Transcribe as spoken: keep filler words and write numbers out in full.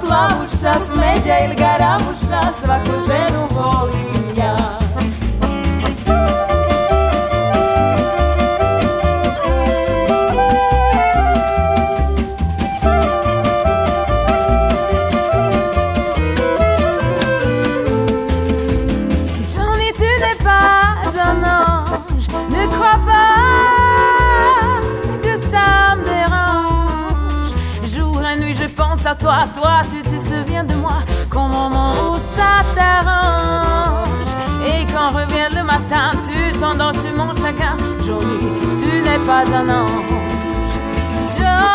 plavušas, međa ili garamuša, svaku ženu volim ja. À toi, toi, tu te souviens de moi qu'au moment où ça t'arrange. Et quand revient le matin, tu t'endors sur mon chagrin. Johnny, tu n'es pas un ange. Johnny,